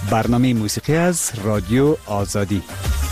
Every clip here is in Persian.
برنامه موسیقی از رادیو آزادی.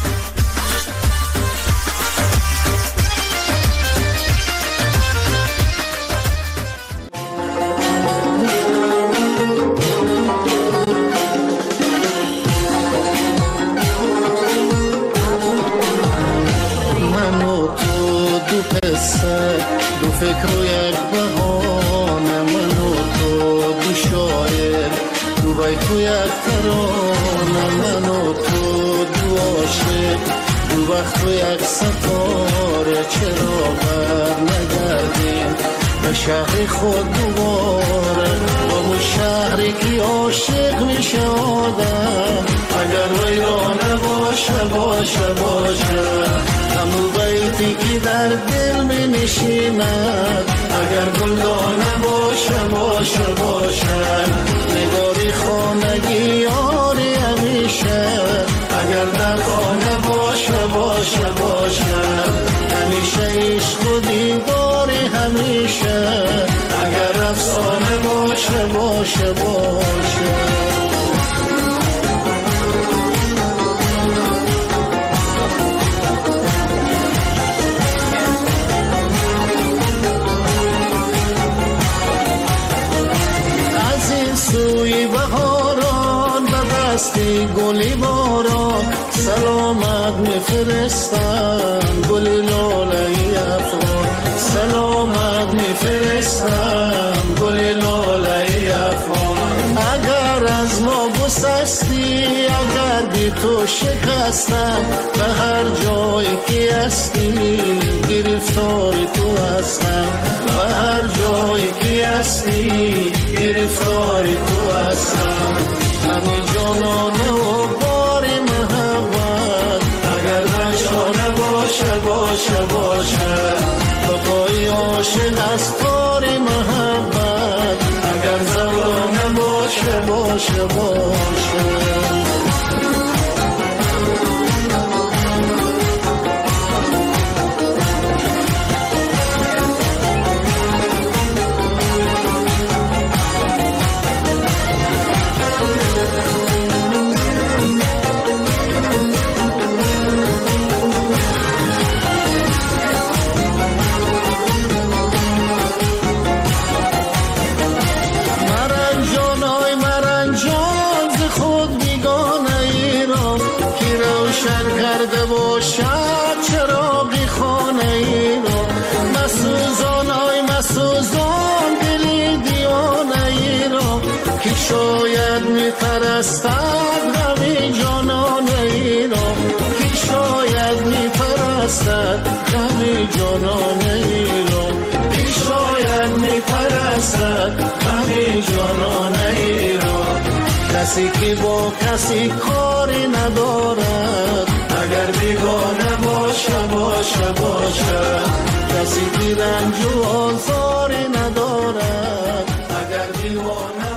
دو فکر و یک بهانه، من و تو دو شاعر، دو بیت و یک ترانه، من و تو دو عاشق، دو وقت و یک ستاره. چرا بر نگردیم به شهر خود دوباره، با اون شهری که عاشق میشه آدم، اگر ویرانه باشه باشه باشه. همون بیتی که در دل می نشیند، اگر گلدانه باشه باشه باشه. نگاری خانگی یاری همیشه، اگر در خانه باشه باشه باشه. همیشه عشق و دیداری همیشه، اگر افسانه باشه باشه باشه. سوی بهاران به دستی گلی باران، سلامت میفرستم گلی لاله افغان، سلامت میفرستم گلی لاله افغان. اگر از ما گسستی، اگر بی تو شکستم، به هر جایی که هستی گرفتار تو هستم، به هر جایی که هستی گرفتار تو هستم. همین جانانه و باری محبت، اگر نشانه باشه باشه باشه. بقای عاشق از کاری محبت، اگر زبانه باشه باشه باشه. شاید میپرستد غم جانان ایران، که شاید میپرستد غم جانان ایران، که شاید میپرستد غم جانان ایران. کسی که با کسی کاری ندارد، اگر بیگانه باشه باشه باشه. کسی که رنج و آزاری ندارد، اگر دیوانه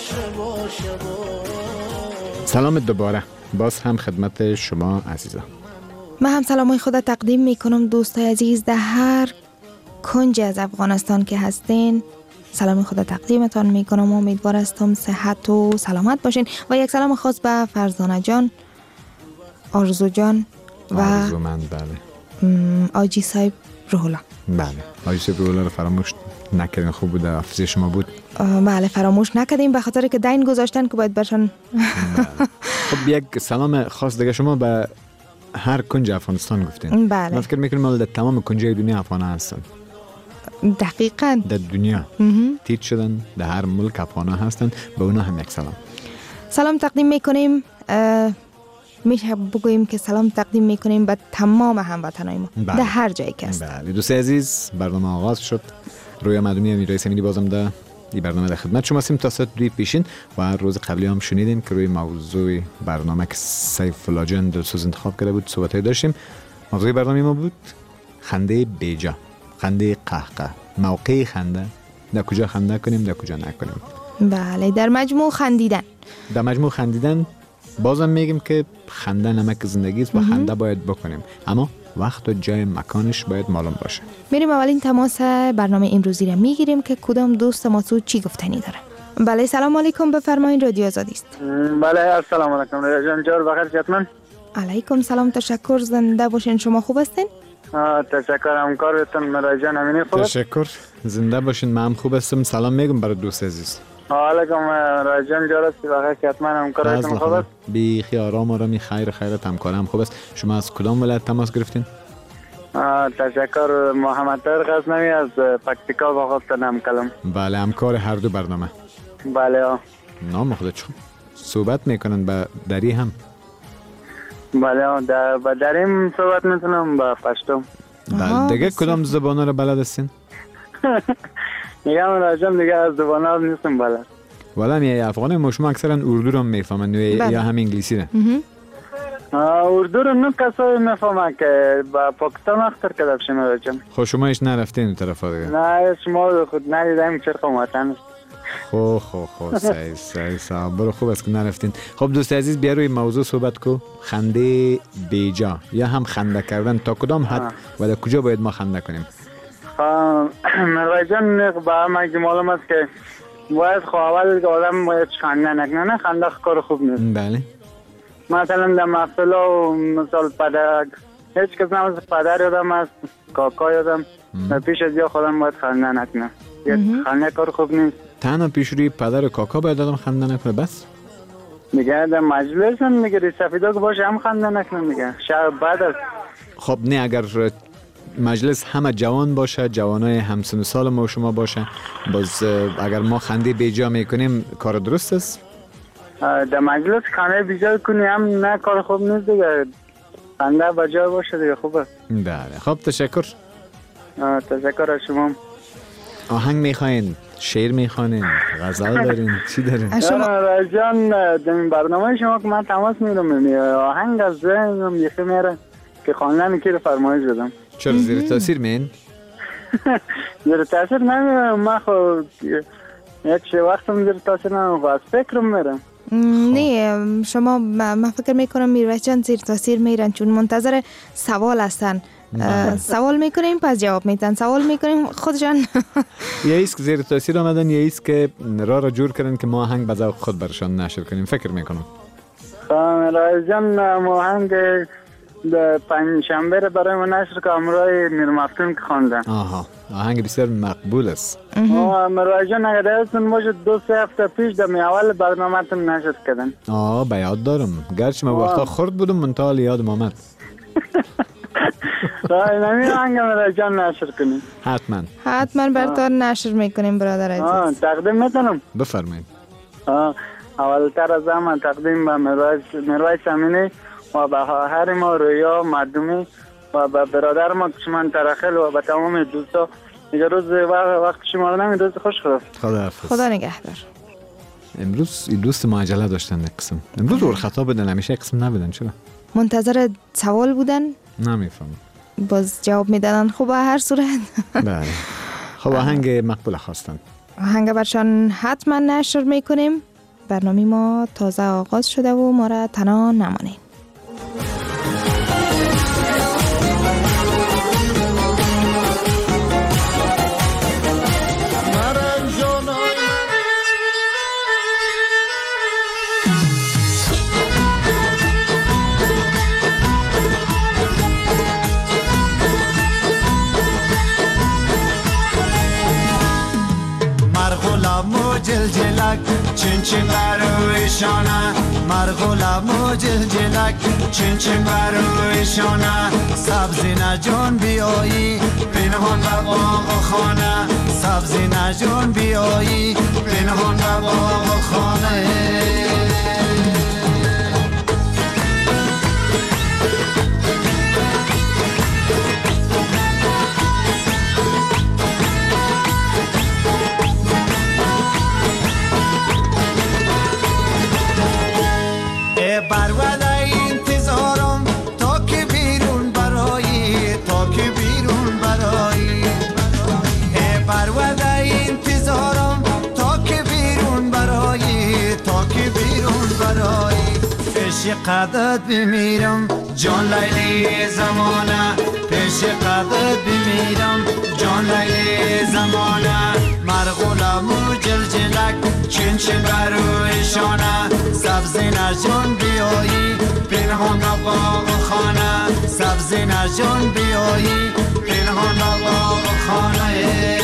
سلام دوباره باز هم خدمت شما عزیزان. من هم سلامای خود تقدیم میکنم دوستای عزیز در هر کنج از افغانستان که هستین. سلام خود تقدیمتان میکنم و امیدوار هستم صحت و سلامت باشین. و یک سلام خاص به فرزانه جان، آرزو جان و آرزومند، بله، آجی صاحب روح الله. بله، آجی صاحب روح الله رو فراموش نکردین، خوب بود، حافظه شما بود. بله فراموش نکردیم به خاطر که دین گذاشتن که باید برشن. خب یک سلام خاص دیگه شما به هر کنج افغانستان گفتین. بله. من فکر میکنم مال در تمام کنجای دنیا افغان هستن. دقیقاً در دنیا تیت شدن، در هر ملک افغان هستن. به اونا هم یک سلام تقدیم میکنیم. میشه بگوییم که سلام تقدیم میکنیم به تمام هموطنای ما در هر جایی که هست. بله دوست عزیز، برنامه آغاز شد. رویا مدنی امیرای سمیدی بازم در این برنامه در خدمت شما هستیم تا ساعت 2 پیشین. و روز قبلی هم شنیدین که روی موضوع برنامه که سیف الله جان دلسوز انتخاب کرده بود صحبت‌های داشتیم. موضوع برنامه ما بود خنده بیجا، خنده قهقه، موقع خنده، در کجا خنده کنیم در کجا نکنیم. بله، در مجموع خندیدن. در مجموع خندیدن. بازم میگیم که خنده نمک زندگی است و خنده باید بکنیم، اما وقت و جای مکانش باید معلوم باشه. میریم اولین تماس برنامه امروزی را میگیریم که کدام دوست ما تو چی گفتنی داره. بله سلام علیکم، بفرمایید رادیو آزادی است. بله السلام علیکم رایجان جان، بخیر حتما. علیکم سلام، تشکر، زنده باشین. شما خوب هستین؟ تشکر، همکارتون رایجان امینی خوب. تشکر، زنده باشین. من هم خوب هستم. سلام میگم برای دوست عزیز. علیکم رایجان جان، بخیر حتما، همکارتون خوب است. بی خیال آرامی خیرت همکارم خوب است. شما از کدام ولایت تماس گرفتین؟ تشکر، محمد طاهر غزنوی از پکتیکا با خواستنم کلم. بله همکار هر دو برنامه. بله نام خودت چون صحبت میکنن با دری هم؟ بله با دریم صحبت میتونم با پشتو. بله دیگه کدام زبانا رو بلد هستین؟ میگم رایجان دیگه از زبانا نیستم بلد. والا میای افغان ما شما اکثرا اردو رو میفهمن یا هم انگلیسی رو؟ اردو رو نه کسایی میفهمن که با پاکستان اختر کدب شما رایجان. خب شما ایش نرفتین اون طرف دیگه؟ نه شما خود ندیدم چرا وطن. خب صحیح برو، خوب است که نرفتین. خب دوست عزیز بیا روی موضوع صحبت کو. خنده بیجا یا هم خنده کردن تا کدام حد و در کجا باید ما خنده کنیم؟ رایجان با همه معلوم است که باید اول که آدم باید خنده نکنه. خنده کار خوب نیست. بله مثلا در محفل و مثال پدر هیچ کس نماز پدر یادم است، کاکا یادم پیش از یا خودم باید خنده نکنه. خنده کار خوب نیست. تنها پیش روی پدر و کاکا باید آدم خنده نکنه بس؟ میگه در مجلس هم میگه سفیدا که باشه هم خنده نکنه. میگه شب بعد است. خب نه اگر مجلس همه جوان باشه، جوانای همسن سال ما و شما باشه، باز اگر ما خنده بیجا میکنیم کار درست است؟ در مجلس خنده بیجا کنی هم نه کار خوب نیست دیگه. خنده بجا باشه دیگه خوبه. بله خب تشکر. تشکر از شما. آهنگ میخواین؟ شعر میخوانین؟ غزل دارین؟ چی دارین؟ رایجان در برنامه شما که من تماس میرم آهنگ از ذهنم یخی میره که خواندن که فرمایش بدم. چرا زیر تاثیر مین؟ زیر تاثیر نمیرم. من خود یک وقتم زیر تاثیر نمیرم، از فکرم میرم. نه شما من فکر میکنم میرویس جان زیر تاثیر میرن چون منتظر سوال هستن. سوال میکنیم پس جواب میدن، سوال میکنیم خودشان یا ایست که زیر تاثیر آمدن یا ایست که راه را جور کردن که ما آهنگ به ذوق خود برشان نشر کنیم. فکر میکنم رایجان آهنگ پنجشنبه رو برای ما نشر که امروی میرمفتون که خواندن. آهنگ بسیار مقبول است. رایجان اگر دستون باشه 2-3 هفته پیش در اول برنامه تون نشر کردن. به یاد دارم، گرچه من وقتا خورد بودم منتها یادم آمد. نمی آهنگ رایجان نشر کنیم. حتما براتون نشر میکنیم برادر عزیز. تقدیم میتونم؟ بفرمایید. اولتر از همه تقدیم به میرویس امینی و به خواهر ما رویا مردمی و به برادر ما کشمن ترخل و به تمام دوستا. دیگه روز وقت شما رو نمی روز خوش خدا نگهدار. امروز دوست ما عجله داشتن یک قسم. امروز اور خطا بدن، همیشه یک قسم نبودن. چرا؟ منتظر سوال بودن؟ نمیفهم. باز جواب میدادن. خب هر صورت. بله. خب آهنگ مقبول خواستن. آهنگ برشان حتما نشر میکنیم. برنامه ما تازه آغاز شده و ما را تنها نمانیم. جلجلک چین چین برویشانه مرغولا مو جلجلک چین چین برویشانه سبزی نجون بیایی پنهان به باغ خانه سبزی نجون بیایی پنهان به باغ خانه پیش قدت بمیرم جان لیلی زمانه پیش قدت بمیرم جان لیلی زمانه مرغولم و جلجلک چین چین بر رویشانه سبزی نجون بیایی پنهان را باغ و خانه سبزی نجون بیایی پنهان را باغ و خانه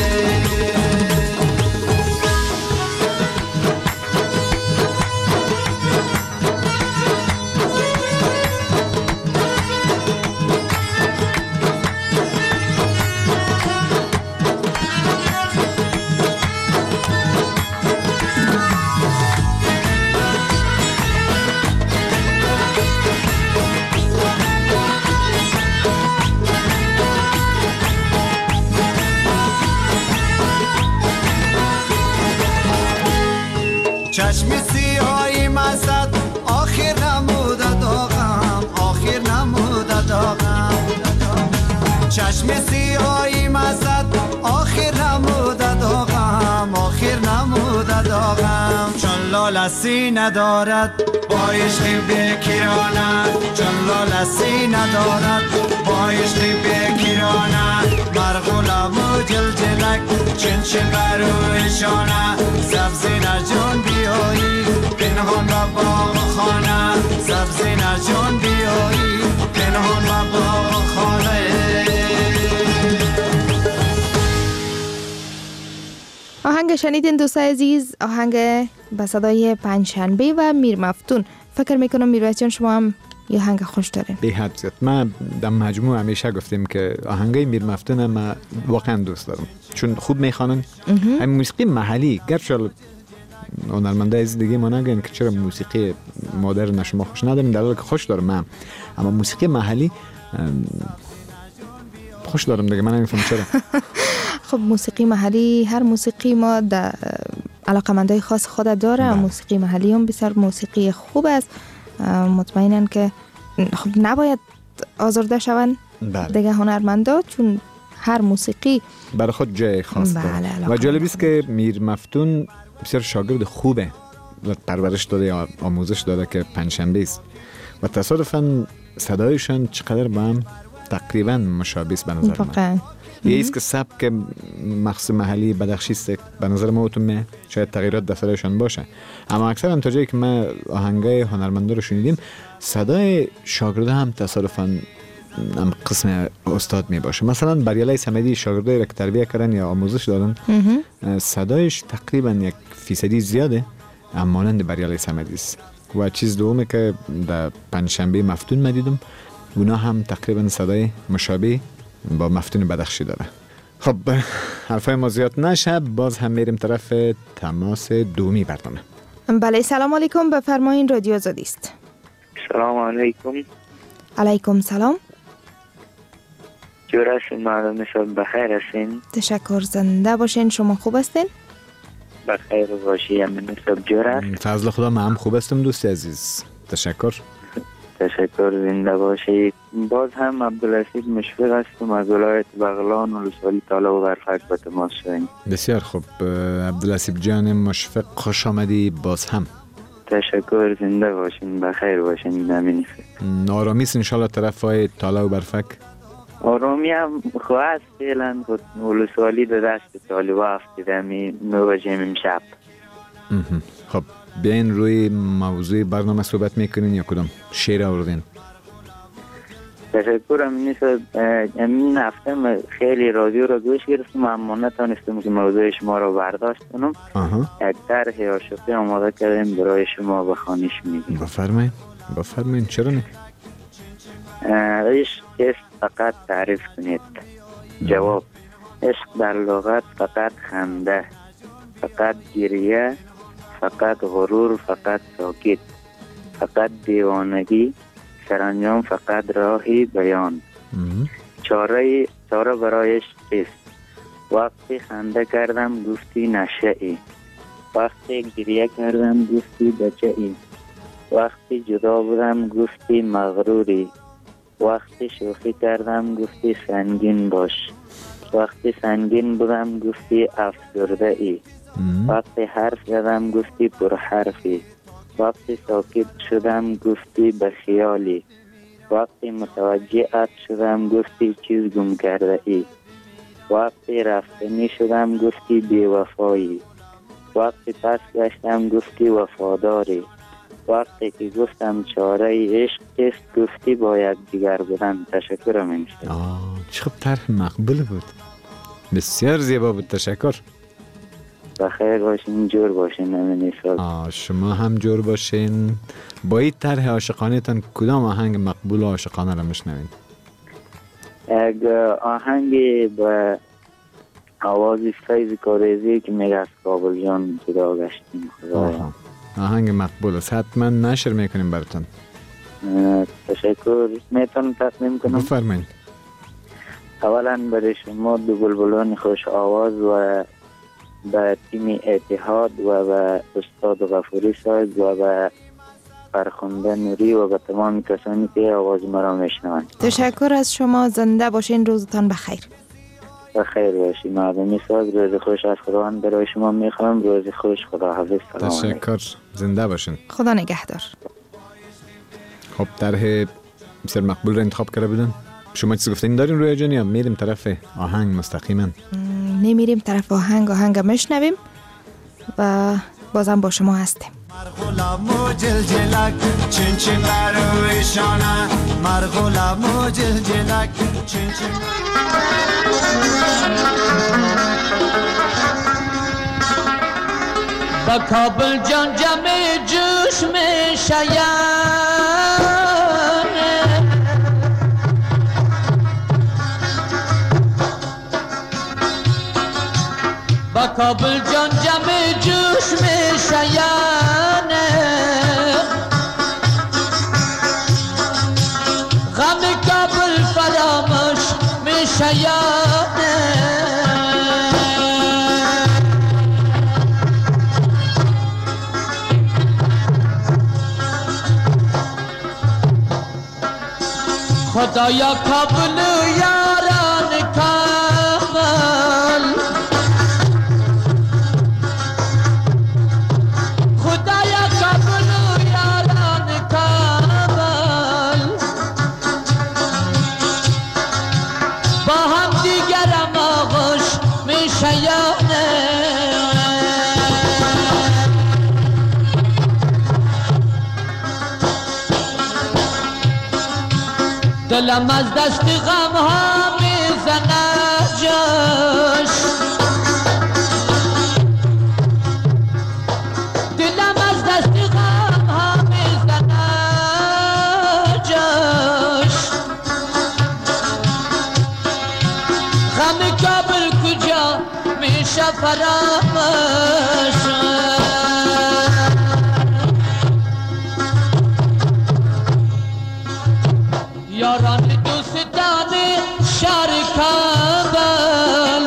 چشم سیاهی مزد آخر نموده داغم آخر نموده داغم چشم سیاهی مزد آخر نموده داغم آخر نموده داغم چون لالسی ندارد با عشق بکیرانه چون لالسی ندارد با عشق بکیرانه مرغولم و جلجلک چین چین برویشانه سبزی نجون بیایی پنهان را باغ و خانه سبزی نجون بیایی پنهان را باغ و خانه. آهنگ شنیدین دوستای عزیز، آهنگ به صدای پنجشنبه و میر مفتون. فکر میکنم میرویس جان شما هم یه آهنگ خوش دارین. به حد زیاد. من در مجموع همیشه گفتیم که آهنگای میر مفتون من واقعا دوست دارم چون خوب میخوانن. همین موسیقی محلی گرچه هنرمنده از دیگه ما نگن که چرا موسیقی مدرن شما خوش ندارین، در حالی که خوش دارم من، اما موسیقی محلی خوش دارم دیگه. من نمیفهم چرا. خب موسیقی محلی، هر موسیقی ما در علاقمندای خاص خود داره. موسیقی محلی هم بسیار موسیقی خوب است. مطمئنن که خب نباید آزرده شون دیگه هنرمندا، چون هر موسیقی برای خود جای خاص داره. و جالب است که میر مفتون بسیار شاگرد خوبه و پرورش داده یا آموزش داده که پنجشنبه است و تصادفاً صدایشان چقدر با هم تقریبا مشابه است به نظر من. یه است که سبک مخصوص محلی بدخشی است به نظر ما اوتون شاید تغییرات در صدایشان باشه، اما اکثرا تا جایی که ما آهنگای هنرمندا رو شنیدیم صدای شاگرده هم تصادفاً هم قسم استاد می باشه. مثلا بریالای صمدی شاگردای را که تربیت کردن یا آموزش دادن صدایش تقریبا 1% زیاده اما مانند بریالای صمدی است. و چیز دومه که در پنجشنبه مفتون ما دیدم اونا هم تقریبا صدای مشابه با مفتون بدخشی داره. خب حرفای ما زیاد نشه، باز هم میریم طرف تماس دومی برنامه. بله سلام علیکم، بفرمایین رادیو آزادی است. سلام علیکم. علیکم سلام. جور هستین مردم نسبت بخیر هستین؟ تشکر، زنده باشین. شما خوب هستین؟ بخیر باشی. همین نسبت جور هست؟ فضل خدا من هم خوب هستم دوست عزیز. تشکر. تشکر، زنده باشید. باز هم عبدالحسید مشفق هستم از ولایت بغلان و لسوالی طالب و برفک به تماس شدیم. بسیار خوب عبدالحسید جان مشفق، خوش آمدی باز هم. تشکر، زنده باشین، بخیر باشین. همین آرامی است انشالله طرف های طالب و برفک؟ آرامی هم خواهد فعلا خود ولسوالی به دست طالب افتیده موجیم امشب. خب بیاین روی موضوع برنامه صحبت میکنین یا کدام شعر آوردین؟ تشکر. امین هفته خیلی رادیو را گوش گرفتم اما نتانستم که موضوع شما را برداشت کنم. یک طرح عاشقی آماده کردیم برای شما به خوانش میگیم. بفرمایین. چرا نه؟ عشق است فقط تعریف کنید. جواب: عشق در لغت فقط خنده، فقط گریه، فقط غرور، فقط ساکت، فقط دیوانگی، سرانجام فقط راهی بیان. چاره برایش است. وقتی خنده کردم گفتی نشه ای، وقتی گریه کردم گفتی بچه ای، وقتی جدا بودم گفتی مغروری، وقتی شوخی کردم گفتی سنگین باش، وقتی سنگین بودم گفتی افسرده ای، وقتی حرف زدم گفتی پر حرفی، وقتی ساکت شدم گفتی به خیالی، وقتی متوجهت شدم گفتی چیز گم کرده ای، وقتی رفتنی شدم گفتی بی وفایی، وقتی پس گشتم گفتی وفاداری، وقتی که گفتم چاره عشق است گفتی باید دیگر بودن. تشکرم انشاءالله. چه خب طرح مقبول بود، بسیار زیبا بود. تشکر. بخیر باشین، جور باشین. همین سال شما هم جور باشین. با این طرح عاشقانه تان کدام آهنگ مقبول و عاشقانه را میشنوین؟ یک آهنگی به آواز فیض کاریزی که میگه از کابل جان جدا گشتیم. خدایا آهنگ مقبول است، حتما نشر میکنیم براتون. تشکر. میتونم تقدیم کنم؟ بفرمایید. اولا برای شما دو بلبلان خوش آواز و به تیم اتحاد و به استاد غفوری صاحب و به فرخنده نوری و به تمام کسانی که آواز مرا میشنوند. تشکر از شما. زنده باشین. روزتان بخیر. بخیر باشی. معدومی ساز. روز خوش از خداوند برای شما میخوام. روز خوش. خدا حافظ. سلام. تشکر. زنده باشین. خدا نگهدار. خب طرح بسیار مقبول را انتخاب کرده بودن. شما چیز گفتین دارین روی جان یا میریم طرف آهنگ مستقیما؟ نمیریم طرف آهنگ میشنویم و بازم با شما هستیم. مرغولم و جلجلک چین چین بروی شانه، مرغولم و جلجلک چین چین. با کابل جان جمع جوش می شاید، با کابل جان جمع جوش می شاید، غم کابل فراموش می شاید. خدایا کابل یاران کابل، خدایا کابل یاران کابل، با هم دیگرم آغوش می شاید. دلم از دست غم ها میزنه جاش، دلم از دست غم ها میزنه جاش. غم کابل کجا میشه فراموش؟ یاران دوستان شهر کابل،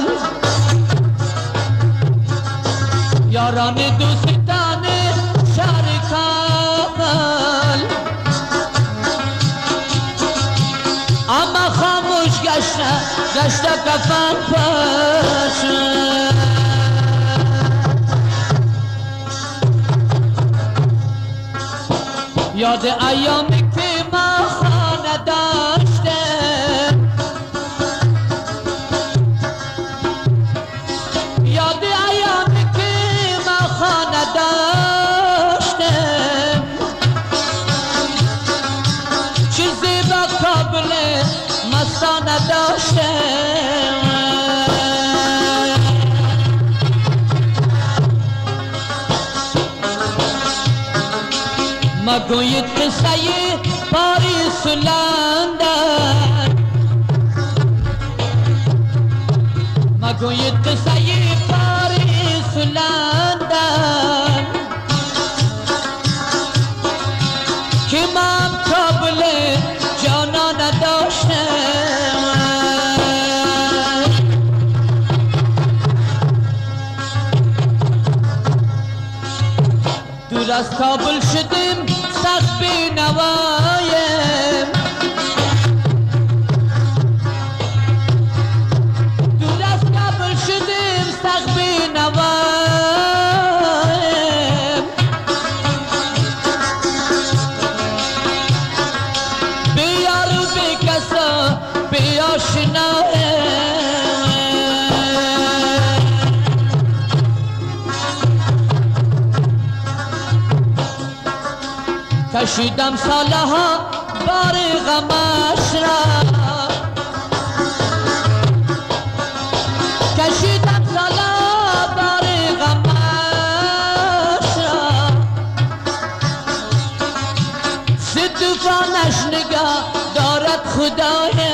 یاران دوستان شهر کابل، اما خاموش گشته کفن پاش. یاد ایامی که ما خانه داشتم، یاد ایامی که ما خانه داشتم، چیزی با کابل مستانه داشتم. مگوید قصه پاریس و لندن، مگوید قصه پاریس و لندن، که من کابل جانا نداشتم. دور از کابل شدیم سخت بینوایم، دور از کابل شدیم سخت بینوایم، بی یار و بی کسا بی آشنایم. کشیدم سالها بار غمش را کشیدم سالها بار غمش را ستوفانش نگاه دارد خدای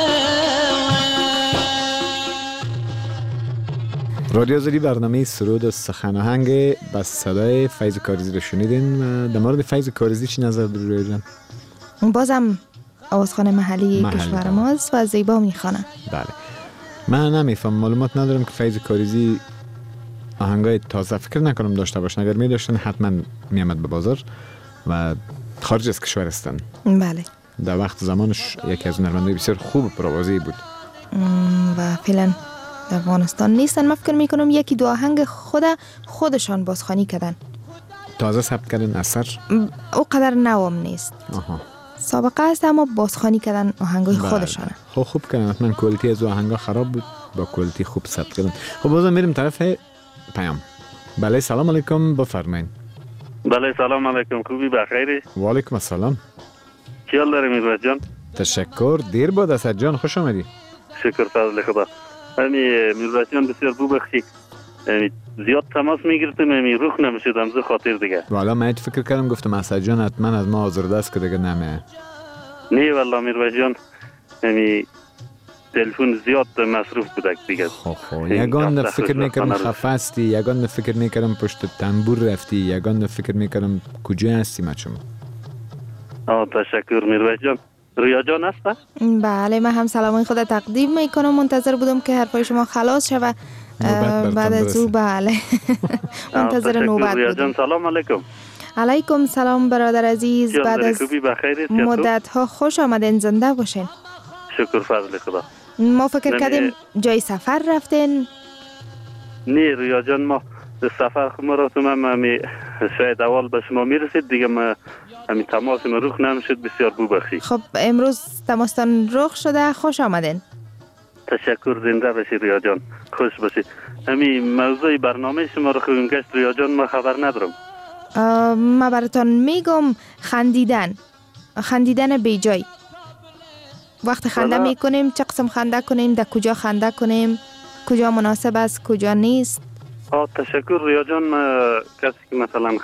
رادیو آزادی برنامه سرود و سخن آهنگ با صدای فیض کاریزی رو شنیدین. و در مورد فیض کاریزی چی نظر داری رویا جان؟ بازم آوازخوان محلی کشور ماست و زیبا میخوانه. بله، من نمیفهم، معلومات ندارم که فیض کاریزی آهنگای تازه فکر نکنم داشته باشن. اگر می داشتن حتما میامد به بازار و خارج از کشور هستن. بله، در وقت زمانش یکی از هنرمندای بسیار خوب پروازی بود و فعلا در افغانستان نیستن. من فکر میکنم یکی دو آهنگ خودشان بازخوانی کردن، تازه ثبت کردن اثر او قدر نوام نیست. سابقه است اما بازخوانی کردن آهنگای خودشانه. خب خوب کردن، حتما کوالیتی از آهنگا خراب بود، با کوالیتی خوب ثبت کردن. خب بازم میریم طرف پیام. بله سلام علیکم، بفرمایید. بله سلام علیکم، خوبی بخیری؟ و علیکم السلام. چی حال داری میرویس جان؟ تشکر، دیر بود اسد جان، خوش آمدی. شکر فضل خدا. میرویس جان بسیار ببخشی، زیاد تماس میگرفتم روح نمیشدم زو خاطر دیگه. والا من فکر کردم گفتم اسد جان حتما از ما آزرده است که دیگه نمیه. نه والله میرویس جان تلفن زیاد مصروف بودک دیگه. خب یگان فکر میکردم خفه هستی، یگان فکر میکردم پشت تنبور رفتی، یگان فکر میکردم کجا هستی مچم. تشکر میرویس جان. رویا جان هسته؟ بله، من هم سلامای خود تقدیم میکنم. منتظر بودم که حرفای شما خلاص شد و بعد از او بله منتظر نوبت رویا جان. سلام علیکم. علیکم سلام برادر عزیز، بعد از مدت ها خوش آمدین، زنده باشین. شکر فضل خدا. ما فکر کردیم جای سفر رفتین. نه رویا جان، ما سفر ما را تو من شاید اول به شما میرسید دیگه، ما همین تماس ما روخ نمیشد، بسیار ببخشید. خب امروز تماستان روخ شده، خوش آمدین. تشکر، زنده باشید رویا جان، خوش باشید. همین موضوع برنامه شما رو خوبیم گشت رویا جان، ما خبر ندارم. ما براتون میگم خندیدن بی جای. وقت خنده میکنیم چه قسم خنده کنیم، در کجا خنده کنیم، کجا مناسب است کجا نیست. تشکر رویا جان. کسی که مثلا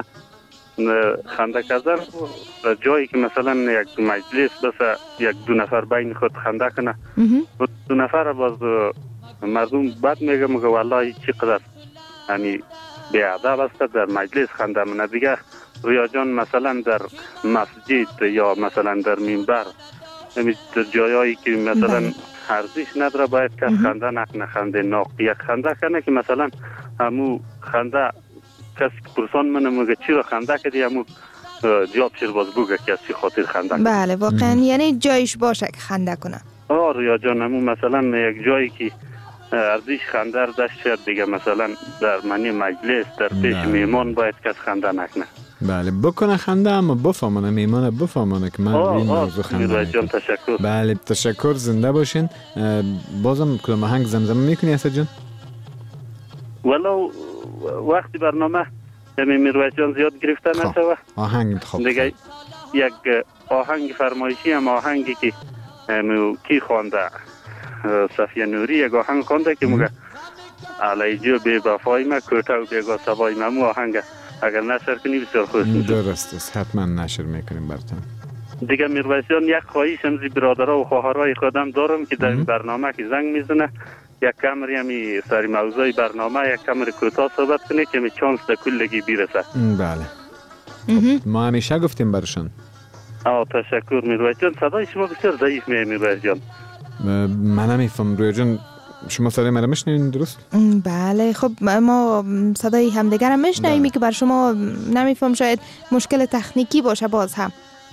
خنده کردن جایی که مثلا یک مجلس بس یک دو نفر بین خود خنده کنه، دو نفر باز مردم بد میگه والله چی قدر یعنی بیادب است در مجلس خنده منه دیگه. رویا جان مثلا در مسجد یا مثلا در منبر در جایایی که مثلا ارزش نداره باید کس خنده نکنه، خنده ناق یک خنده کنه که مثلا همو خنده کسی که پرسان منه مگه چی را خنده کردی، همو جواب شیر باز بگه کسی خاطر خنده کنه. بله واقعا یعنی جایش باشه که خنده کنه. رویا جان همو مثلا یک جایی که ارزش خنده داشت شد دیگه، مثلا در منی مجلس در پیش میمان باید کس خنده نکنه. بله بکنه خنده، اما بفهمانه میمانه بفهمانه که من این موضوع خنده جان. تشکر. بله تشکر، زنده باشین. بازم کلام آهنگ زمزمه میکنی اسد جان؟ ولو وقتی برنامه میرویس جان زیاد گرفته نشوه، آهنگ انتخاب دیگه یک آهنگ فرمایشی هم آهنگی که کی خوانده صفیه نوری یک آهنگ خوانده که مگه علی جو بی وفای ما کوته و بیگا سوای ما آهنگ اگر نشر کنی بسیار خوش میشه. درست است، حتما نشر میکنیم براتون. دیگه میرویس جان یک خواهش هم زی برادرها و خواهرای خودم دارم که در این برنامه که زنگ میزنه یک کمری همی سری موضوع برنامه یک کمری کوتاه صحبت کنه که می چانس در کلگی بیرسه. بله ما همیشه گفتیم برشان. تشکر میرویس جان. صدای شما بسیار ضعیف میرویس جان. من نمیفهم رویا جان، شما صدای من رو میشنوین درست؟ بله خب ما صدای همدیگر هم میشنویم که بر شما نمیفهم، شاید مشکل تکنیکی باشه باز هم.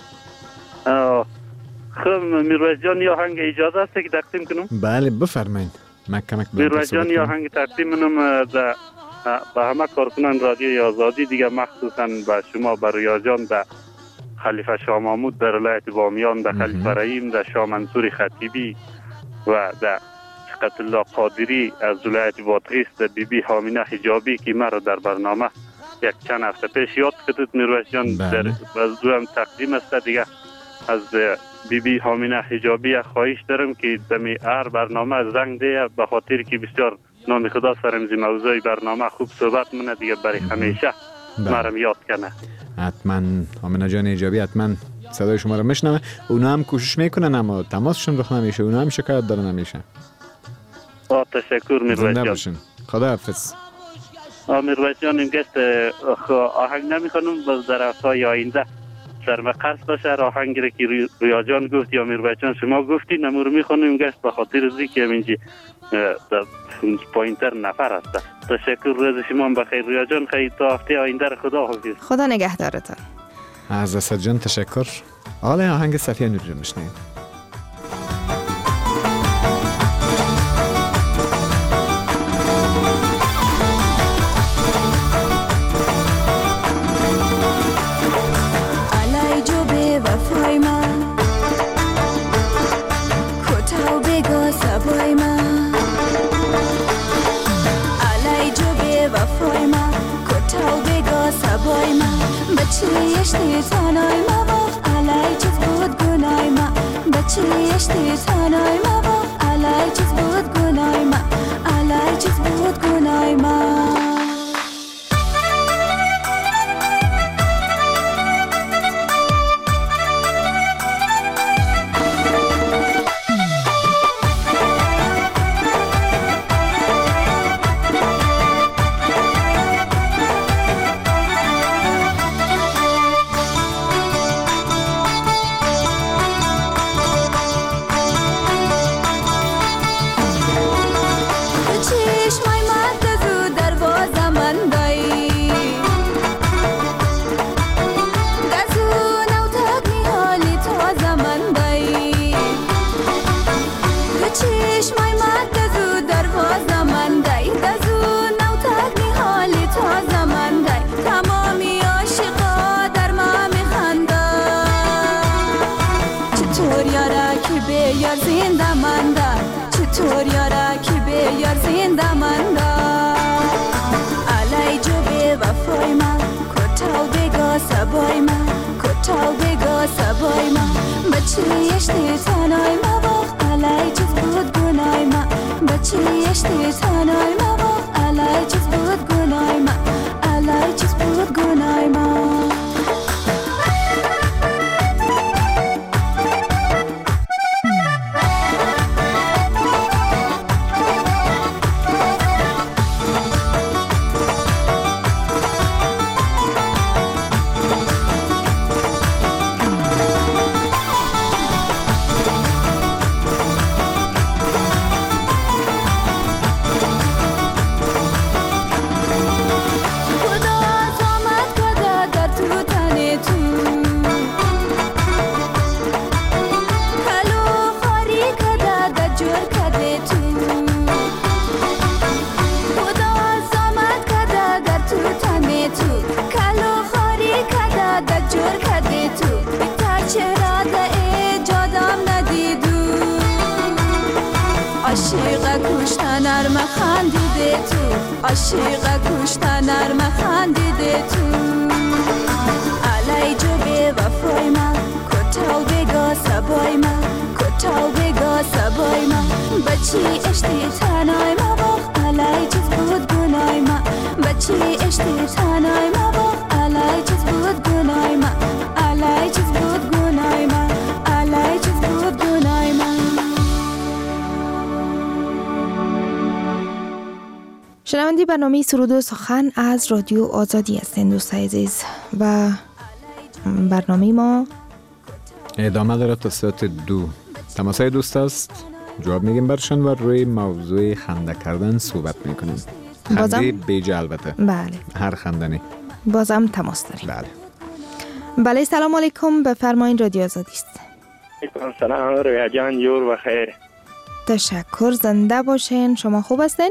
خب میرویس جان یا آهنگ اجازه است که تقدیم کنم؟ بله بفرمایید. میرویس جان یا آهنگ تقدیم کنم به همه کارکنان رادیوی آزادی دیگه، مخصوصا به شما، به رویا جان، به خلیفه شاه محمود در ولایت بامیان، به خلیفه رحیم، در شاه منصور خطیبی و در شقت الله قادری از ولایت بادغیس، در بی بی حامینه حجابی که مرا در برنامه یک چند هفته پیش یاد کردید میرویس جان در دو هم تقدیم است دیگه. از بی هامینه حجابی خواهش دارم که دمی هر برنامه زنگ ده، به خاطر که بسیار نام خدا سرمزی موضوع برنامه خوب صحبت منه دیگه برای همیشه مرم یاد کنه. حتما هامینه جان حجابی حتما صدای شما رو میشنوه. اونا هم کوشش میکنن اما تماسشون رخ نمیشه، اونا هم شکایت دارن همیشه. تشکر میرویس جان. خدا حافظ. میرویس جان این گست آهنگ نمیخونم، باز در هفته‌های آینده سرم قرص باشه آهنگی را که رویا جان گفت یا میرویس جان شما گفتی نمور میخونیم گست به خاطر ازی که همینجی پایینتر نفر هسته. تشکر، روز شما بخیر رویا جان. خیلی تا هفته آینده را خدا حافظ. خدا نگهدارتان. از اسد جان تشکر. حالا آهنگ صفیه نوری رو میشنیم. بچه تنهای ما با علی چیز بود گناه ما بچه تنهای ما با علی چیز بود گناه ما علی چیز بود گناه ما بچه تنهای ما با علی چیز بود گناه ما بچه تنهای ما با علی چیز بود گناه ما علی چیز بود گناه ما عاشق کشتن نرم خندیده تو علی جو به وفای من کتاو بگا سبای من کتاو بگا سبای من بچه اشتی تنهای ما با علی چیز بود گناه من بچه اشتی تنهای ما با علی چیز بود گناه من علی چیز بود گناه من علی چیز بود گناه من. شنونده برنامه سرود و سخن از رادیو آزادی هستند دوستای عزیز و برنامه ما ادامه داره تا ساعت 2. تماسای دوست است، جواب میگیم برشن و روی موضوع خنده کردن صحبت میکنیم. خنده بیجا البته. بله. هر خندنی. بازم تماس داریم. بله. سلام علیکم، بفرمایید رادیو آزادی است. سلام رویا جان، جور و خیر. تشکر، زنده باشین. شما خوب هستین؟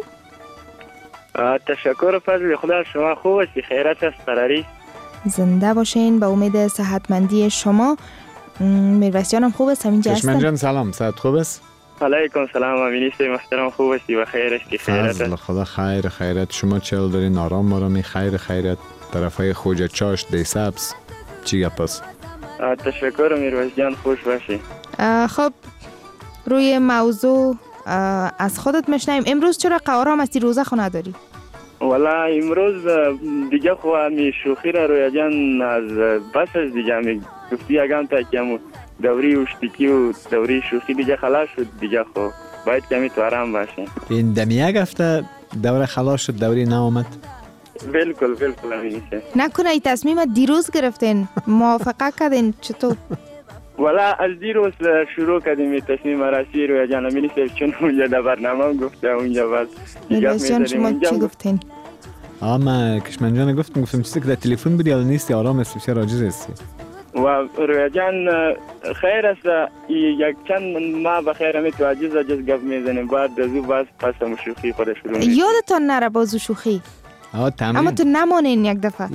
تشکر فضل خدا، شما خوب است؟ خیرت است قراری؟ زنده باشین، به امید صحتمندی شما. میرویس جانم خوب است؟ همینجا هستن؟ دشمن جان سلام، صحت خوب است؟ علیکم سلام امینی سی محترم، خوب هستی و خیر هستی؟ خیرت فضل خدا خیر خیرت. شما چه دارین؟ آرام مرامی خیر خیرت؟ طرفای خوجه چاش دی سبز چی گپ است؟ تشکر میرویس جان، خوش باشی. خب روی موضوع از خودت میشنیم. امروز چرا قوارام هستی، روزه خو نداری؟ والا امروز دیگه خو همی شوخی را روی جان از بس از دیگه همی گفتی اگم تا که همون دوری اشتکی و دوری شوخی دیگه خلاص شد دیگه خو باید کمی تو آرام باشیم. این دمی یک هفته دوره خلاص شد دوری نامد؟ بالکل امینیسه. نکنه ای تصمیم دیروز گرفتین موافقه کردین چطور؟ والا از دیروز شروع کردیم تصمیم رسی روی جان امینیسه، چون اونجا در برنامه گفته اونجا باز میرویس جان شما چی گفتین؟ من کشمن جان گفتم چیزی که در تلفن بودی حالا نیستی، آرام هستی، بسیار عاجز هستی. و روی جان خیر است، یک چند ماه بخیر همی تو عجز گپ میزنیم، بعد دزو باز پس شوخی خودش شروع میشه. یادتان نره بازو شوخی؟ اما تو نمانین یک دفعه.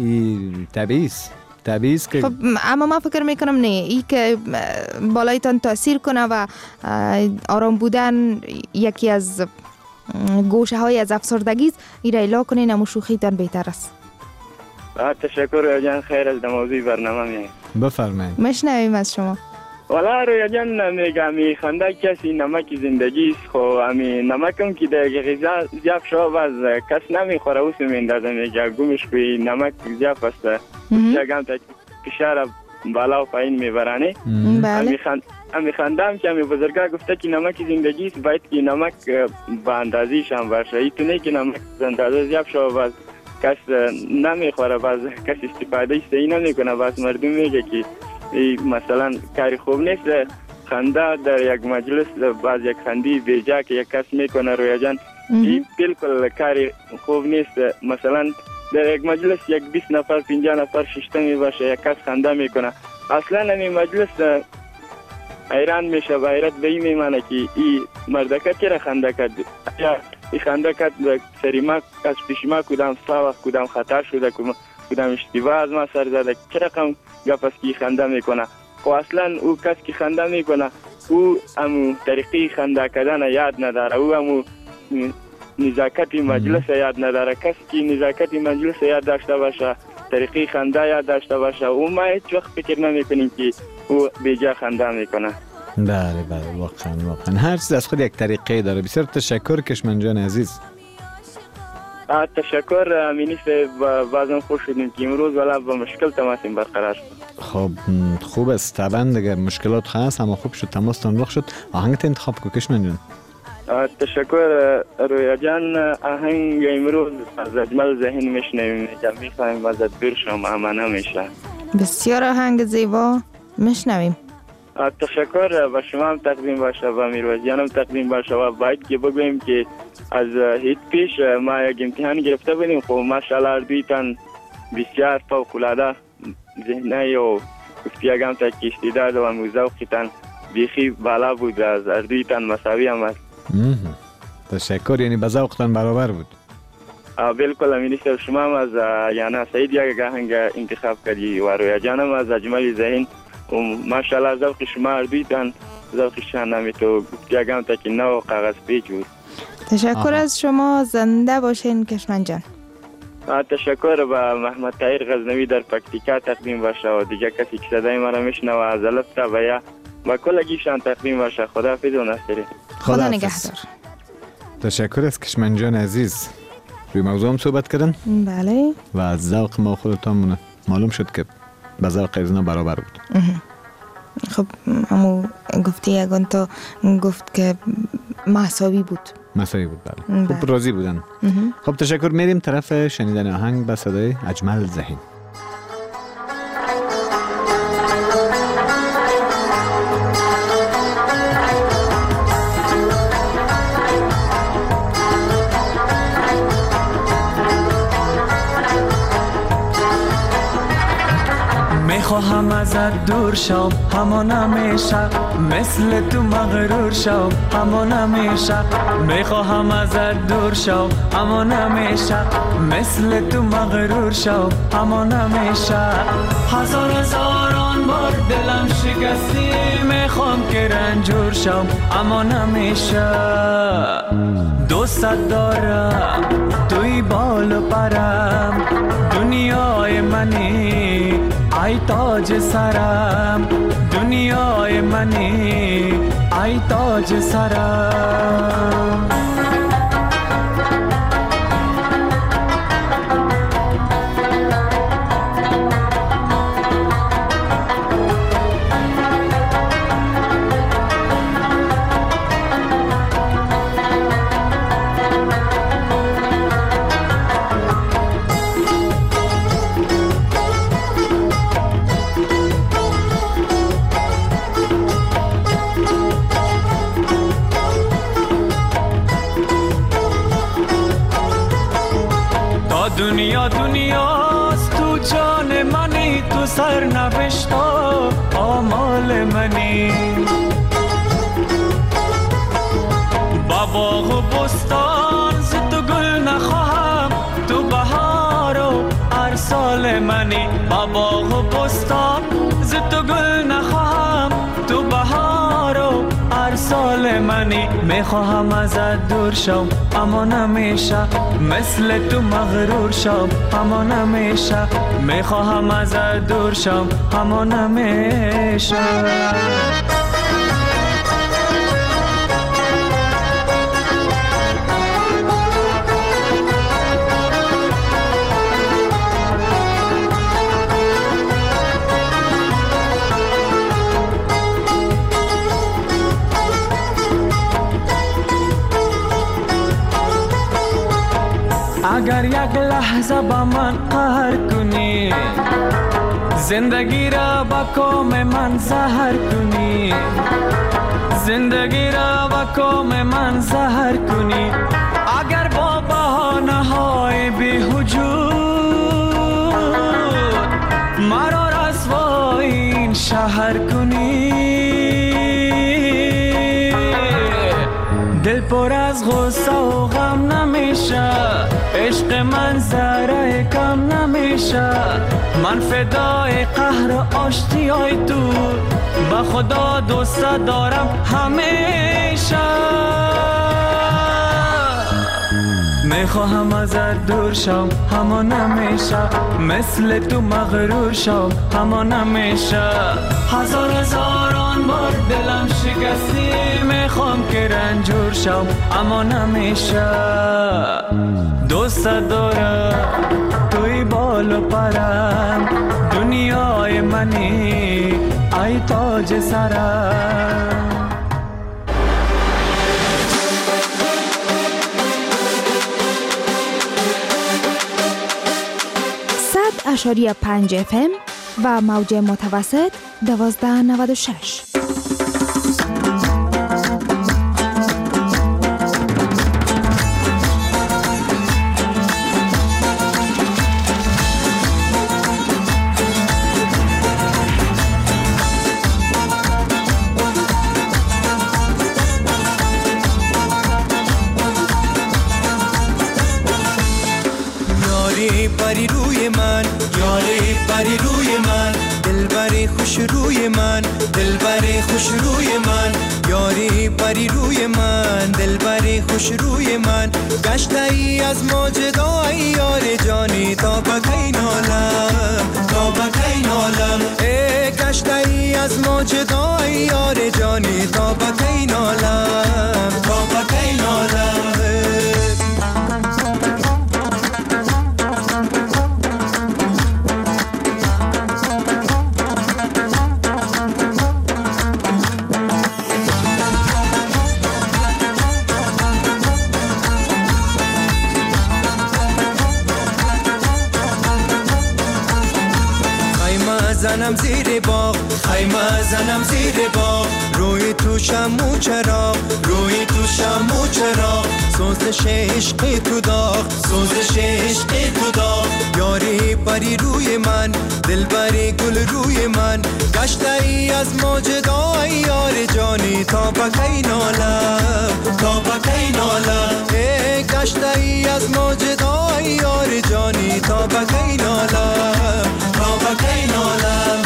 طبیعیست که خب اما من فکر میکنم نه، ای که بالایتان تاثیر کنه و آرام بودن یکی از گوشه های از افسردگی است، ای را اعلا کنین امو شوخیتان بهتر است. تشکر رویا جان، خیر از موضوع برنامه میگه. بفرمایید. مشنویم از شما. والا رویا جان میگم خنده کسی نمک زندگی است، خو امی نمکم که در غذا زیاد شو باز کس نمیخوره اوس میندازه، میگه گومش به نمک زیاد است، چگم تا فشار بالا و پایین میبرانه. امی خندم که امی بزرگا گفته که نمک زندگی است، باید که نمک با اندازه‌اش هم باشه، اینطوری که نمک اندازه زیاد شو باز کس نمیخوره، باز کس استفاده صحیح نمیکنه، باز مردم میگه که مثلا کاری خوب نیست خنده در یک مجلس، باز یک خندی بیجا که یک کس میکنه رویا جان، این بالکل کاری خوب نیست. مثلا در یک مجلس یک 20 نفر 50 نفر ششتمی باشه، یک کس خنده میکنه، اصلا این مجلس حیران میشه و حیرت به این میمانه که این مردکه چرا خنده کرد، یا این خنده کرد سری ما از پیش ما کدام صلاح کدام خطا شده کدام اشتباه از ما سر زده، چرا کم گپ است که خنده میکنه. خو اصلا او کس که خنده میکنه او امو طریقی خنده کردن یاد نداره، او امو نزاکت مجلس یاد نداره. کس که نزاکت مجلس یاد داشته باشه، طریقی خنده یاد داشته باشه، او ما هیچ وقت فکر نمیکنیم که او بیجا خنده میکنه. بله واقعا هر چیز از خود یک طریقه داره. بسیار تشکر کشمن جان عزیز. تشکر امینی صاحب، بازم خوش شدیم که امروز والا با مشکل تماسیم برقرار شد. خب خوب است، طبعا دیگه مشکلات هست اما خوب شد تماستان رخ شد. آهنگت انتخاب کو کشمن جان. تشکر رویا جان، آهنگ امروز از اجمل ذهن میشنویم، میخوایم ازت دور شم اما نمیشه. بسیار آهنگ زیبا، میشنویم. تشکر و شما هم تقدیم باشه و میرویس جانم تقدیم باشه و باید که بگویم که از هیچ پیش ما یک امتحان گرفته بودیم، خب ماشاءالله دویتان بسیار فوق‌العاده ذهنی و گفتیگم تا که استعداد و موضوعتان بیخی بالا بود، از اردویتان مساوی هم است. تشکر، یعنی به ذوقتان برابر بود. بالکل امینی صاحب، شما هم از یعنی سعید یک آهنگ انتخاب کردی و رویا جانم از اجمل ذهن و ماشاءالله ذوق شما اردویتان ذوقشان نمیتو گفتیگم تا که نو کاغذ پیچ بود. تشکر از شما، زنده باشین کشمن جان. تشکر به محمد طاهر غزنوی در پکتیکا تقدیم باشه و دیگه کسی که صدای ما را میشنوه از الفتا و یا با کلگیشان تقدیم باشه. خداحافظ و ناصری. خدا نگهدار. تشکر از کشمن جان عزیز. روی موضوع هم صحبت کردن؟ بله. و از ذوق ما خودتان معلوم شد که به ذوق ایزنا برابر بود. خب همو گفتی یگان تا گفت که مساوی بود. مساوی بود بله. خب راضی بودن. خب تشکر، میریم طرف شنیدن آهنگ با صدای اجمل ذهن. میخواهم ازت دور شم همان همیشه، مثل تو مغرور شم همان همیشه. میخواهم ازت دور شم همان همیشه، مثل تو مغرور شم همان همیشه. هزاران بار دلم شکستی، میخوام که رنجور شم همان همیشه. دوست دارم توی بال و پرم، دنیای منی ای تاج سرم، دنیای منی ای تاج سرم. دنیاست تو جان منی، تو سرنوشتا آمال منی. با باغ و بستان ز تو گل نخواهم، تو بهار و هر سال منی. با باغ و بستان ز تو گل نخواهم، تو بهار و هر سال منی. میخواهم ازت دور شم اما نمیشه، مثل تو مغرور شم اما نمیشه. میخواهم ازت دور شم اما نمیشه. اگر یک لحظه با من قهر کنی، زندگی را با کام من زهر کنی، زندگی را با کام من زهر کنی. اگر با بهانه های بی‌وجود مرا رسوای این شهر کنی، دل پر از غصه و غم نمیشه، عشق من ذره کم نمیشه. من فدای قهر و آشتیای تو، با خدا دوست دارم همیشه. میخواهم ازت دور شم اما نمیشه، مثل تو مغرور شم اما نمیشه. هزاران بار دلم شکستی، میخوام که رنجور شم اما نمیشه. دوست دارم توی بال و پرم، دنیای منی ای تاج سرم. 100.5 FM و موج متوسط 1296. پری روی من، یاری پری روی من، دلبری خوش روی من، دلبری خوش روی من، یاری پری روی من، دلبری خوش روی من. گشته ای از ماجدای یار جانی، تا بکی نالم، تا بکی نالم. ای گشته ای از ماجدای یار جانی، تا بکی نالم، تا بکی نالم. زنم زیر باغ، خیمه زنم زیر باغ، روی تو شمو چراغ، روی تو شمو چراغ. سوزش عشق تو داغ، سوزش عشق تو داغ. یاری پری روی من دلبر گل روی من گشته ای از موجدای یار جانی تا بکی نالم تا بکی نالم گشته ای از موجدای یار جانی تا بکی نالم تا بکی نالم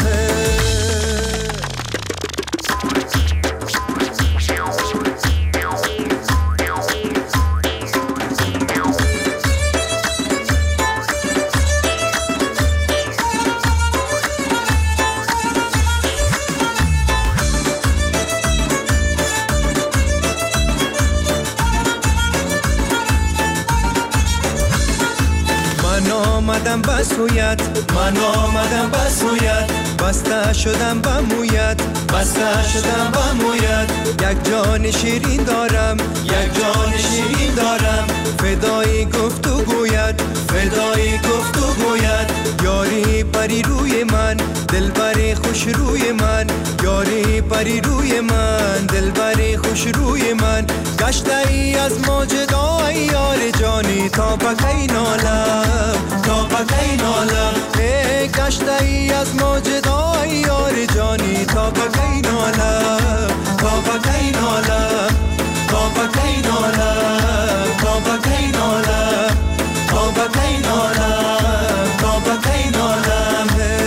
من آمدم بسویت بسته شدم بمویت بسته شدم بمویت یک جان شیرین دارم یک جان شیرین دارم فدای گفتو گوید فدای گفتو گوید یاری پری روی من دلبر خوش روی من یاری پری روی من دلبر خوش روی من گشته ای از موجدای یار جانی تا بکی نالم تا بکی نالم گشته ای از موجدای یار جانی تا بکی نالم تا بکی نالم تا بکی نالم تا بکی نالم تا بکی نالم تا بکی نالم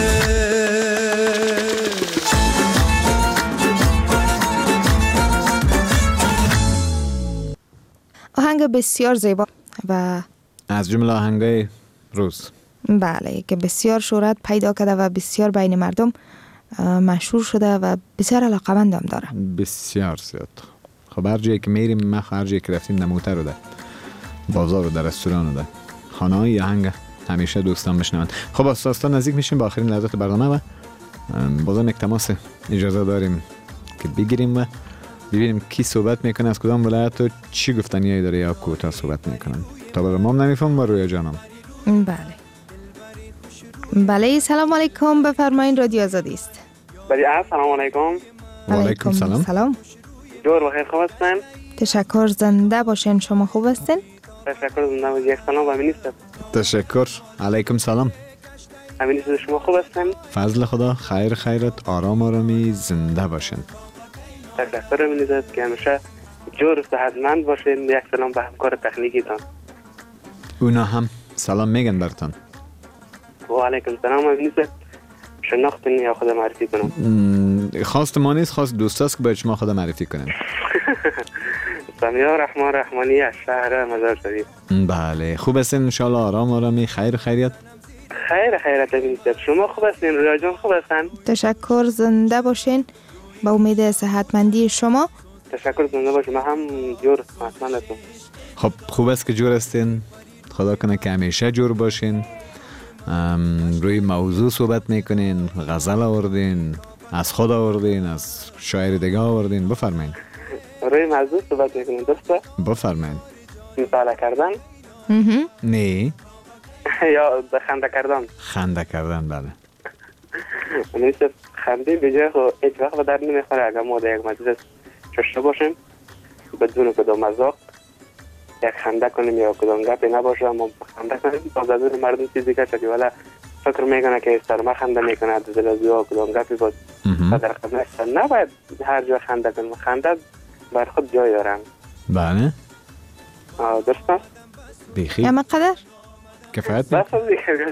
آهنگ بسیار زیبا و از جمله آهنگای روز، بله، که بسیار شهرت پیدا کرده و بسیار بین مردم مشهور شده و بسیار علاقمند هم داره. بسیار زیاد. خب هر جایی که میریم، ما هر جایی که رفتیم در موتر رو ده، بازار رو ده، رستوران رو ده، خانه های آهنگ همیشه دوستان بشنوند. خب دوستان نزدیک میشیم با آخرین لحظات برنامه و بازم یک تماس اجازه داریم که بگیریم و ببینیم کی صحبت میکنه، از کدام ولایت و چی گفتنیایی داره یا کوتاه صحبت میکنن. تا برای ما نمیفهم با رویا جانم. بله بله، سلام علیکم، بفرمایید، رادیو آزادی است. بله، سلام علیکم. و علیکم سلام. سلام. جور بخیر، خوب هستین؟ تشکر، زنده باشین. شما خوب هستین؟ تشکر، زنده باشین. یک سلام امین است. تشکر، علیکم سلام. امین است، شما خوب هستین؟ فضل خدا، خیر خیرت، آرام آرامی، زنده باشین. تشکر امین است که همیشه جور صحتمند باشین. یک سلام به همکار تکنیکی تان. اونا هم سلام میگن برتان. و علیکم سلام امین است. شناختین یا خود معرفی کنم؟ خواست ما نیست، خواست دوستاست که باید شما خود معرفی کنیم. سمیار رحمان رحمانی از شهر مزار شریف. بله، خوب هستین انشالله؟ آرام آرامی، خیر خیریت؟ خیر خیریت امین است. شما خوب هستین؟ رویا جان خوب هستن؟ تشکر، زنده باشین. با امید صحتمندی شما. تشکر، زنده باشین. من هم جور صحتمند هستم. خب خوب است که جور هستین. خدا کنه که همیشه جور باشین. روی موضوع صحبت میکنین، غزل آوردین، از خود آوردین، از شاعر دیگه آوردین. بفرمایید. روی موضوع صحبت میکنین درسته؟ بفرمایید. مطالعه کردن؟ نه. یا خنده کردن؟ خنده کردن، بله. نیست خنده بجای خود هیچ وقت به درد نمیخوره. اگر ما در یک مجلس ششته باشیم بدون کدام مذاق یک خنده کنیم یا کدام گپی نباشه، ما خنده کنیم باز از اون مردم چیزی که چکی ولی فکر میکنه که سرما خنده میکنه از دل از یا کدام گپی باز در خدمت نباید هر جا خنده کنیم. خنده بر خود جای دارم. بله درست است؟ بیخی یا مقدر؟ کفایت بس دیگه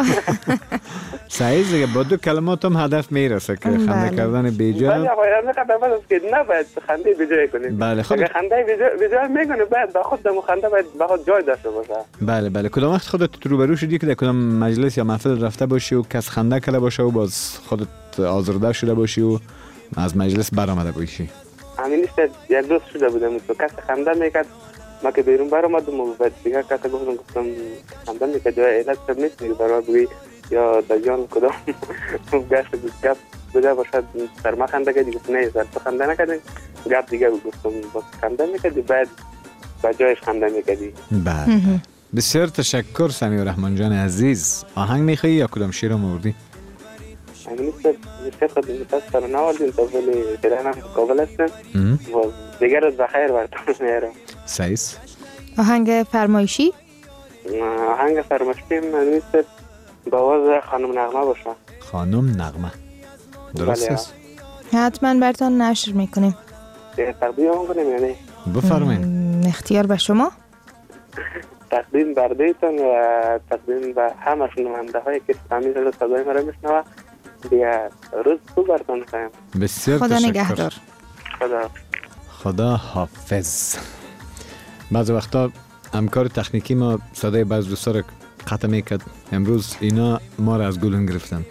صحیح دیگه، با دو کلمات هم هدف میرسه که خنده کردن بیجا. بله آقای خنده باید که نباید خنده بیجای کنیم. بله خود اگه خنده بیجای میکنه باید با خود دم خنده باید با خود جای داشته باشه. بله بله. کدام وقت خودت روبرو شدی که در کدام مجلس یا محفل رفته باشی و کس خنده کرده باشه و باز خودت آزرده شده باشی و از مجلس برآمده باشی؟ همین است. یک روز شده بودم تو کس خنده میکرد، ما که بیرون برآمدم و بعد دیگه کسی گفتم خنده میکرد جای علت سب نیست میگه برای بگی یا در جان کدام گشت گپ بوده باشد سر ما خنده کردی؟ گفت نه سر تو خنده نکردی، گپ دیگه گفتم بس خنده میکردی بعد با جایش خنده میکردی. بله بسیار تشکر سمیع رحمان جان عزیز. آهنگ میخوایی یا کدام شیر رو موردی؟ همین است. بسیار خود متاسفانه نوردیم تا ولی ترانم قابل هستم و دیگه روز بخیر براتون میارم. سعیس آهنگ فرمایشی؟ آهنگ فرمایشی من نیست. با آواز خانم نغمه باشه. خانم نغمه درست بله. است؟ حتما براتون نشر میکنیم. تقدیم هم کنیم یعنی؟ بفرمایید. اختیار به شما. تقدیم بردهتون و تقدیم به همه شنونده هایی که همین روز صدای ما را میشنوه. بیا روز خوب براتون خواهیم. بسیار خدا تشکر. نگهدار. خدا حافظ. بعض وقتا همکار تکنیکی ما صدای بعض دوستا رو قطع میکرد. امروز اینا ما را از گلون گرفتن.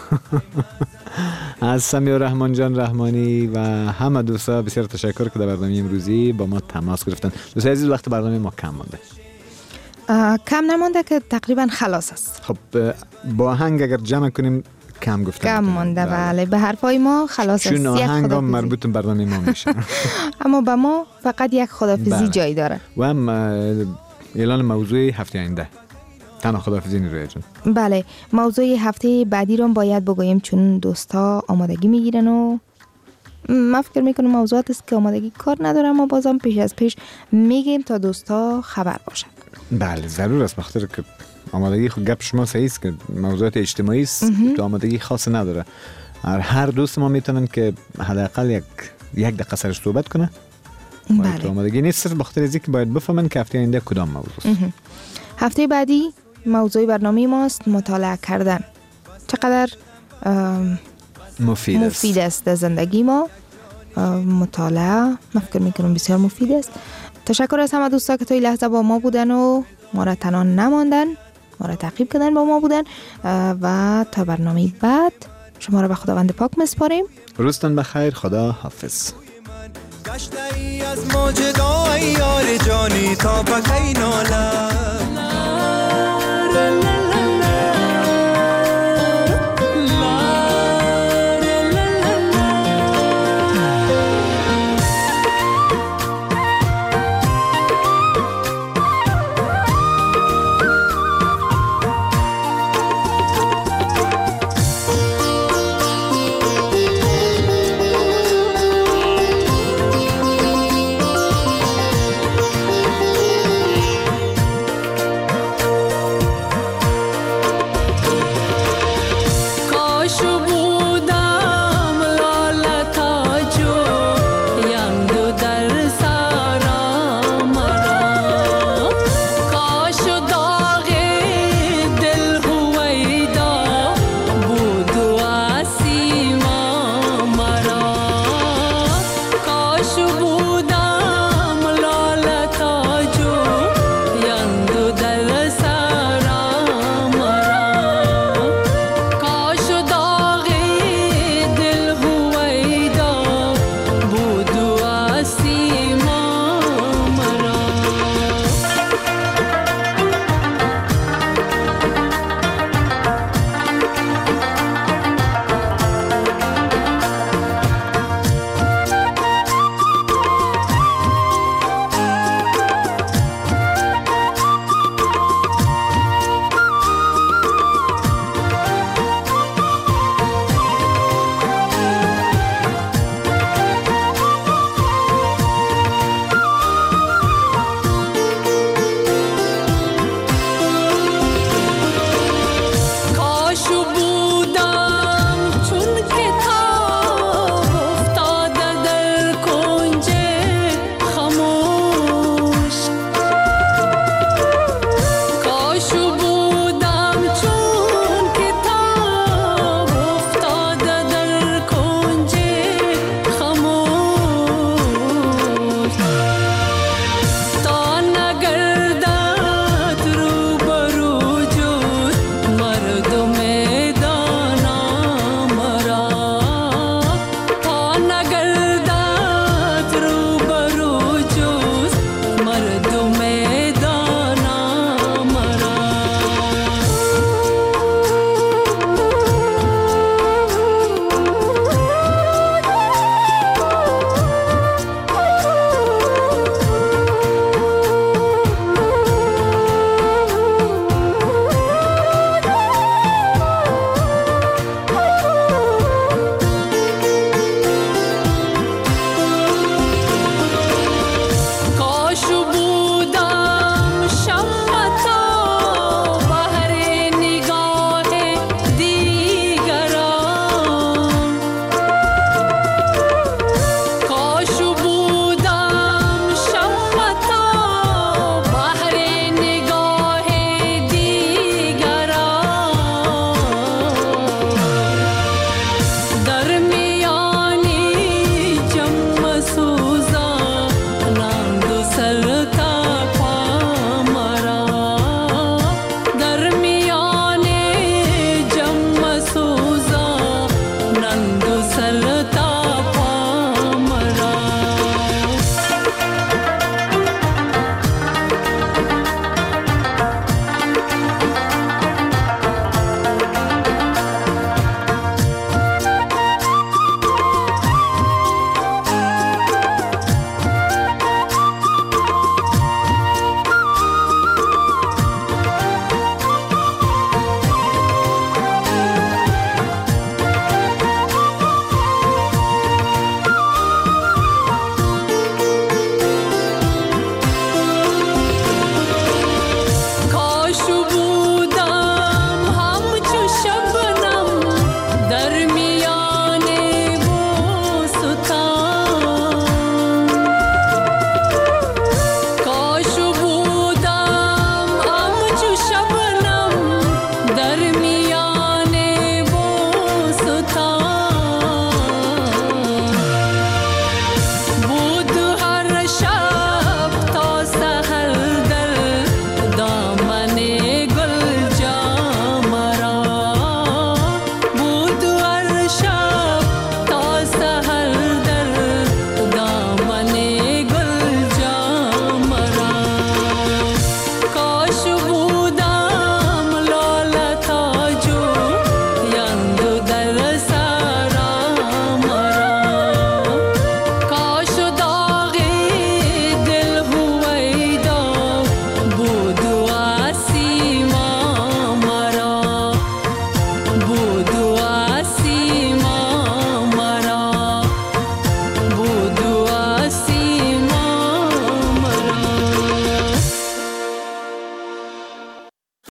از سمیع رحمان جان رحمانی و همه دوستا بسیار تشکر که در برنامه امروزی با ما تماس گرفتن. دوستای عزیز وقت برنامه ما کم مانده. کم نمانده که تقریبا خلاص است. خب با آهنگ اگر جمع کنیم کم گفتن. کم مانده بله. به حرفای ما خلاص است. چون آهنگ هم مربوط به برنامه ما میشه. اما به ما فقط یک خدافزی جای داره. و هم اعلان موضوع هفته آینده. تنها خداحافظی نیروی جان. بله موضوع هفته بعدی رو باید بگوییم چون دوستا آمادگی میگیرن و من فکر میکنم موضوعات است که آمادگی کار نداره اما بازم پیش از پیش میگیم تا دوستا خبر باشن. بله ضرور است بخاطر که آمادگی خود گپ شما صحیح است که موضوعات اجتماعی است تو آمادگی خاص نداره. هر دوست ما میتونن که حداقل یک دقیقه سرش صحبت کنه. بله. تو آمادگی نیست بخاطر از اینکه باید بفهمن که هفته آینده کدام موضوع است. هفته بعدی موضوع برنامه ماست مطالعه کردن. چقدر مفید است در زندگی ما. مطالعه من فکر میکنم بسیار مفید است. تشکر از همه دوستا که تا این لحظه با ما بودن و ما را تنها نماندن، ما را تعقیب کردن با ما بودن و تا برنامه بعد شما را به خداوند پاک مسپاریم. روزتان بخیر. خدا حافظ. گشته ای از موجدای یار جانی تا پکی نالم